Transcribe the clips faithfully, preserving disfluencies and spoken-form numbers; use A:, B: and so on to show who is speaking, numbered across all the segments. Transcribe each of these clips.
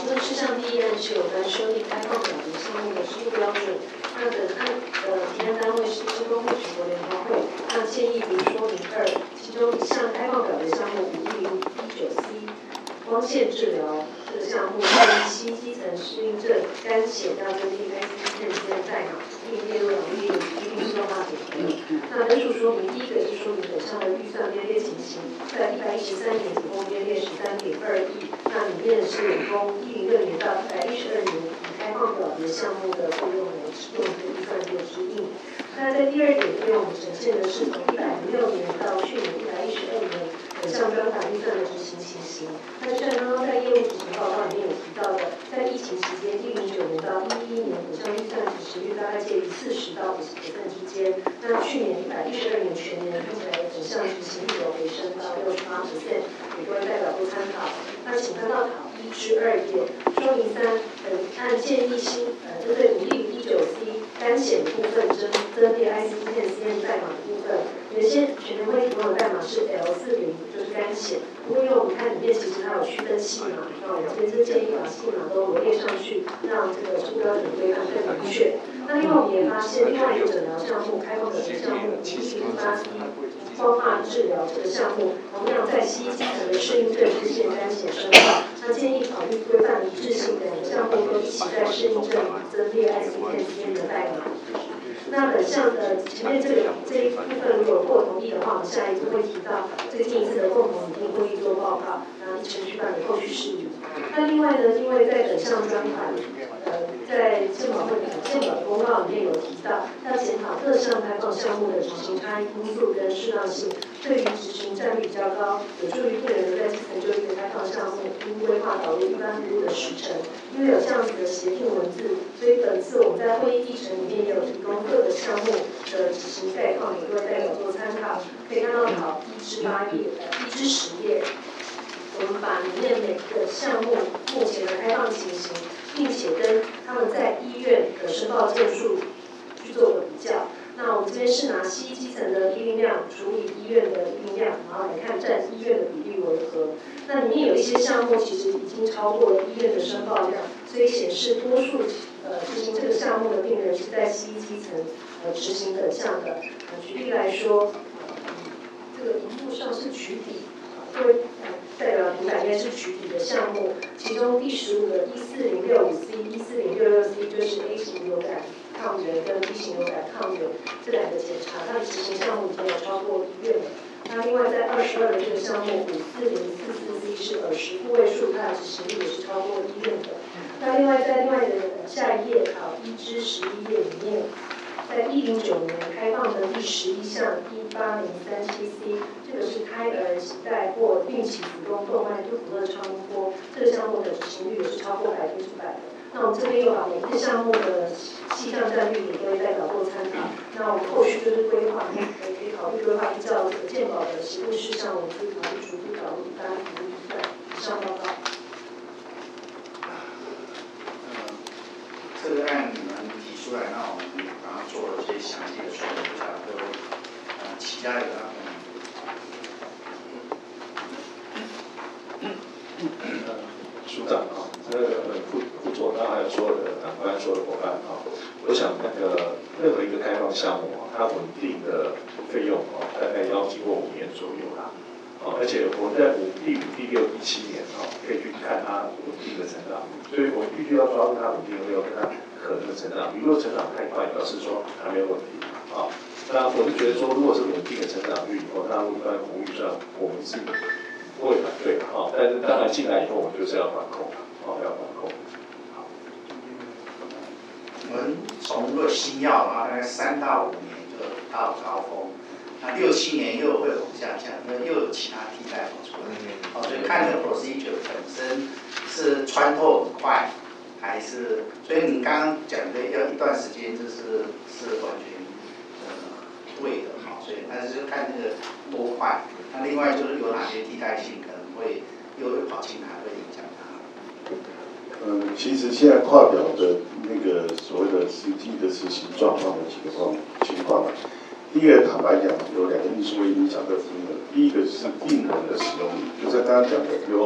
A: 论事项第一案是有关设立开放表格项目的制度标准，那的案呃提案单位是施工会全国联合会，那建议如说明二，其中一项开放表格项目五一零一九 C 光线治疗这个项目，关于吸基层适应症干显要增订 I C D 线之间代码，并列入劳力一定自动化检核。那分数说明，第一个是说明本项的预算编列情形，在一百一十三年总共编列十三点二亿，那里面是供一零六年到一百一十二年以开放表格项目的费用来用这个预算做指引。那在第二点里面，我们呈现的是从一百零六年到去年一百一十二年本项专款预算的执行情形。那就像刚刚在业务执行报告里面有提到的，在疫情期间，一零九年到一一年本项预算执行率大概介于四十到五十%之间。那去年一百一十二年全年看起来本项执行率有回升到六十八%，给各位代表做参考。那请看到考一至二页，说明三，本案建议新呃针对五一零一九 C 干显的部分增增列 I C D 线 C M 代码的部分，原先全年会提供的代码是 L 四零，就是干显。不过因为我们看里面其实它有区分细码，那我们这边是建议把细码都罗列上去，让这个出标准规范更明确。那另外我们也发现，另外一个诊疗项目开放的项目五一零八 C 光化治疗这个项目，同样在吸基层的适应症日线干显申报，那建议考虑规范一致性，两个项目都一起在适应症增列 I C D 线 C M 的代码。那本项的前面这个这一部分如果获同意的话，我们下一步会提到最近一次的共同拟定会议做报告，然后程序办理后续事宜。那另外呢，因为在本项专款，呃，在健保会健保公告里面有提到，要检讨各项开放项目的执行差异因素跟适当性，对于执行占比比较高，有助于病人留在基层就医的开放项目，应规划导入一般服务的时程。因为有这样子的协定文字，所以本次我们在会议议程里面也有提供各个项目的执行概况，给各位代表做参考。可以看到考一至八页，一至十页，我们把里面每个项目目前的开放情形，并且跟他们在医院的申报件数去做个比较。那我们这边是拿西医基层的医病量除以医院的医病量，然后来看占医院的比例为何。那里面有一些项目其实已经超过了医院的申报量，所以显示多数呃执行这个项目的病人是在西医基层呃执行本项的。呃，举例来说，呃、这个荧幕上是取底，各位呃代表平板应该是取底的项目，其中第十五个一四零六五 C、一四零六六 C 就是 A 型流感抗原跟 B 型流感抗原这两个检查，它的执行项目已经有超过医院了。那另外在二十二的这个项目五四零四四 C 是耳石部位数，它的执行率也是超过医院的。那另外在另外的下一页考一至十一页里面，在一零九年开放的第十一项一八零三七 C， 这个是胎儿携带或定期服用动脉不阻勒超音波，这个项目的执行率也是超过百分之百的。那我们这边又把每个项目的细项占率给各位代表做参考。那我们后续就是规划，也可以考虑规划依照这个健保的实务事项，我们可以考虑逐步导入一般服务预算。以上报告。
B: 这个案你们提出来，那我们刚刚做了一些详细的说明，不晓得各位呃其他有哪
C: 个？署长啊，这个副副座，然后还有所有的长官、所有的伙伴啊，我想那个任何一个开放项目啊，它稳定的费用啊，大概要经过五年左右啦。啊，而且我们在五第五、第六、第七年啊，可以去看它稳定的成长率，所以我们必须要抓住它稳定的费用跟它可能的成长率。如果成长太快，表示说还没有稳定啊。那我是觉得说，如果是稳定的成长率，哦，那一般服务预算我们是不会反对的哈，但是当然进来以后，我们就是要管控，哦，要管控。好，
B: 我们从若新药啊，大概三到五年就到高峰，那六七年又会往下降，因为又有其他替代跑出来。哦，所以看这个 procedure 本身是穿透很快，还是，所以你刚刚讲的要一段时间，这是是完全呃对的哈，所以但是看那个多快。那另外就是有哪些替代性可能会又会跑进来，会影响它。
D: 嗯，其实现在跨表的那个所谓的实际的执行状况的情况情况啊，第一个坦白讲，有两个因素会影响这个金额。第一个是病人的使用率，就像刚刚讲的，由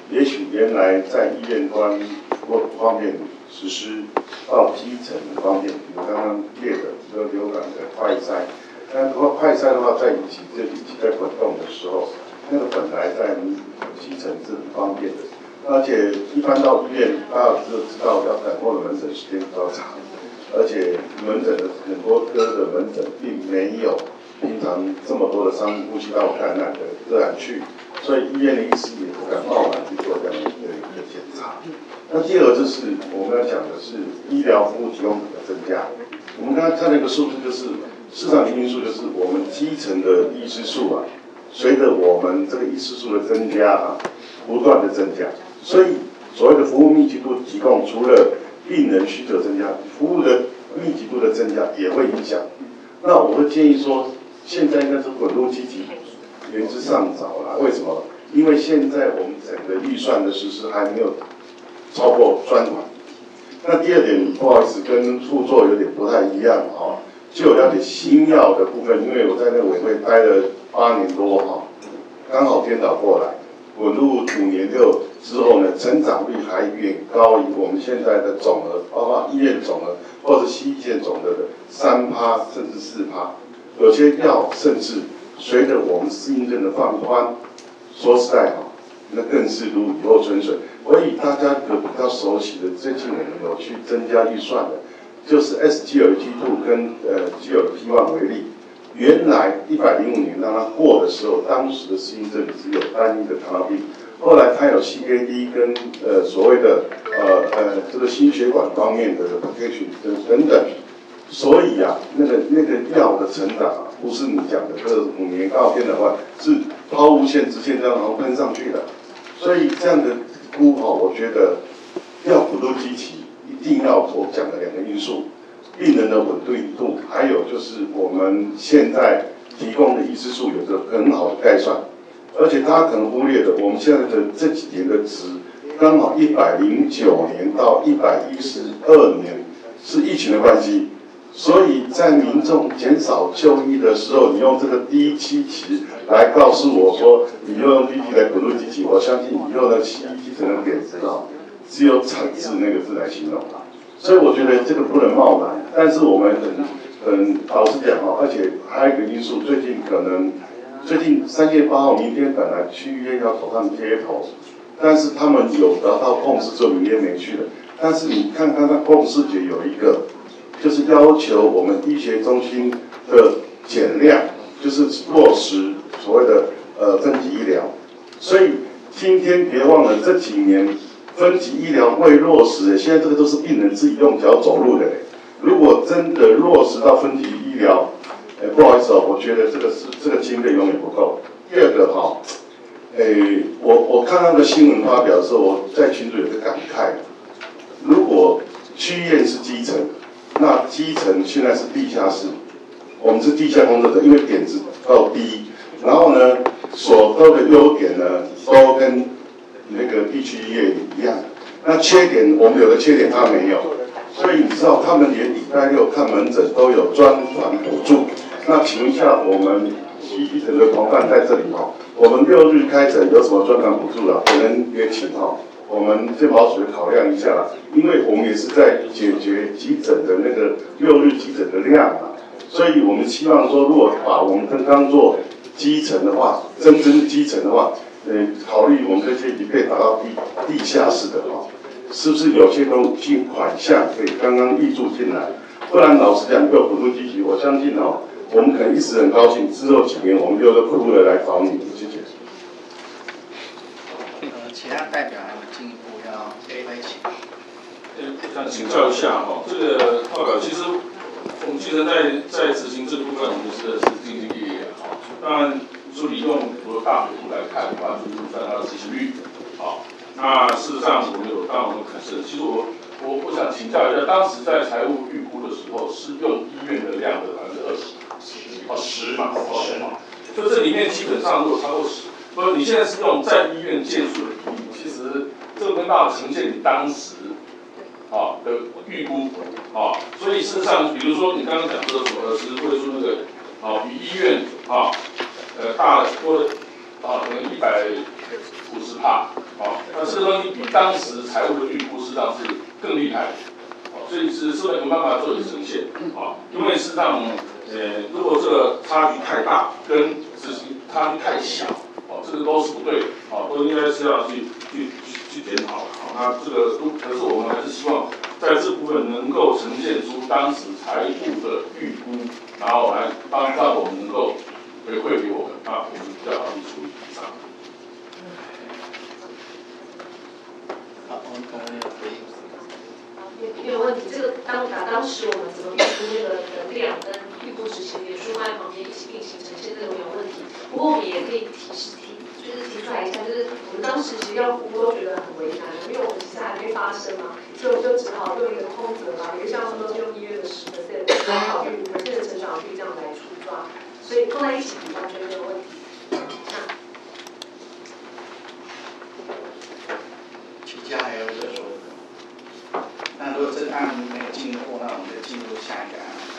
D: 也许原来在医院端不方便实施，到基层方面，比如刚刚列的这个流感的快筛，但如果快筛的话，在一起这一起在滚动的时候，那个本来在基层是很方便的，而且一般到医院，大家就知道要等候的门诊时间比较长，而且门诊的很多科的门诊并没有平常这么多的上呼吸道感染的个案去。所以医院的医师也不敢贸然去做这样的一个一个检查。那第二就是我们要讲的是医疗服务提供的增加。我们刚才看了一个数字，就是市场的因素，就是我们基层的医师数啊，随着我们这个医师数的增加啊，不断的增加。所以所谓的服务密集度提供，除了病人需求增加，服务的密集度的增加也会影响。那我会建议说，现在应该是滚入积极。言之尚早啦，为什么？因为现在我们整个预算的实施还没有超过专款。那第二点，不好意思，跟副座有点不太一样哈、哦，就有了解新药的部分，因为我在那个委会待了八年多哈、哦，刚好颠倒过来，滚入五年六之后呢，成长率还远高于我们现在的总额，包括医院总额或者西医界总额的三趴甚至四趴，有些药甚至。随着我们适应症的放宽，说实在哈，那更是如雨后春笋。所以大家有比较熟悉的，最近我们有去增加预算的，就是 S G L T 二 跟呃 G L T 一 为例，原来一百零五年让它过的时候，当时的适应症只有单一的糖尿病，后来它有 C K D 跟呃所谓的呃呃这个心血管方面的 application 等等等。所以啊，那个那个药的成长啊，不是你讲的这五年刚好变的话，是抛物线、直线这样然后喷上去的。所以这样的估哈，我觉得要辅助基期，一定要我讲的两个因素：病人的稳定度，还有就是我们现在提供的医师数有着很好的概算，而且大家可能忽略的，我们现在的这几年的值，刚好一百零九年到一百一十二年是疫情的关系。所以在民众减少就医的时候，你用这个低基期来告诉我说，你又用低基来滚入基期，我相信以后的西医基层的点子啊，只有产字那个字来形容。所以我觉得这个不能贸然，但是我们很很老实讲哈，而且还有一个因素，最近可能最近三月八号，明天本来区医院要走上街头，但是他们有得到共识，之后明天没去了。但是你看看那共识节有一个。就是要求我们医学中心的减量，就是落实所谓的呃分级医疗。所以今天别忘了这几年分级医疗未落实，现在这个都是病人自己用脚走路的。如果真的落实到分级医疗，哎，不好意思哦，我觉得这个是这个经费永远不够。第二个哈、哦，哎，我我看那个新闻发表的时候，我在群组有个感慨，如果区院是基层。那基层现在是地下室，我们是地下工作者，因为点子够低，然后呢，所得的优点呢，都跟那个地区医院一样。那缺点，我们有的缺点他没有，所以你知道他们连礼拜六看门诊都有专款补助。那请问一下，我们基层的同伴在这里哈，我们六日开诊有什么专款补助了？可能也请哈。我们健保署考量一下啦，因为我们也是在解决急诊的那个六日急诊的量嘛，所以我们希望说，如果把我们当做基层的话，真正基层的话，呃，考虑我们这些已经被打到地地下室的哈，是不是有些东西款项可以刚刚挹注进来？不然老实讲，没有辅助积极，我相信哦，我们可能一时很高兴，之后几年我们又是哭了来找你，谢谢。
B: 呃，其他代表还有进一步要推请。
C: 呃，想请教一下哈、哦，这个报告其实我们基层在在执行这个部分，我们是是兢兢业业哈。当然，说你用我的大幅度来看的话，就是算它的执行率，好、哦。那事实上我们有当我们可是，其实我我我想请教一下，当时在财务预估的时候是用医院的量的百分之二十，哦十嘛，十嘛，就这里面基本上如果超过十。不是，你现在是用在医院件数的比例，其实这个没办法呈现你当时啊的预估啊，所以事实上，比如说你刚刚讲这个所得是会说那个啊比医院啊呃大多啊可能一百五十帕
E: 哦，那这个东西比当时财务的预估实际上是更厉害的，哦，所以是是没有办法做一个呈现，哦，因为事实上，呃，如果这个差距太大，跟执行差距太小，哦，这个都是不对的，哦，都应该是要去去去去检讨的，哦，那这个可是我们还是希望在这部分能够呈现出当时财务的预估，然后来帮让我们能够回馈给我们，啊，我们比较好去处理以上。
B: 好，我们可能有回应。
A: 没没有问题，这个当打当时我们怎么预估那个的量跟预估执行，脸书放在旁边一起并行呈现，这个没有问题。不过我们也可以提示提，就是提出来一下，就是我们当时其实要估都觉得很为难，因为我们其实还没发生嘛，所以我们就只好用一个空格嘛，比如像说用一月的十 percent 来考虑五 percent 的成长率这样来出抓，所以放在一起比完全没有问题。
B: 其他还有热说的。那如果这个案没有进入过，那我们就进入下一个案。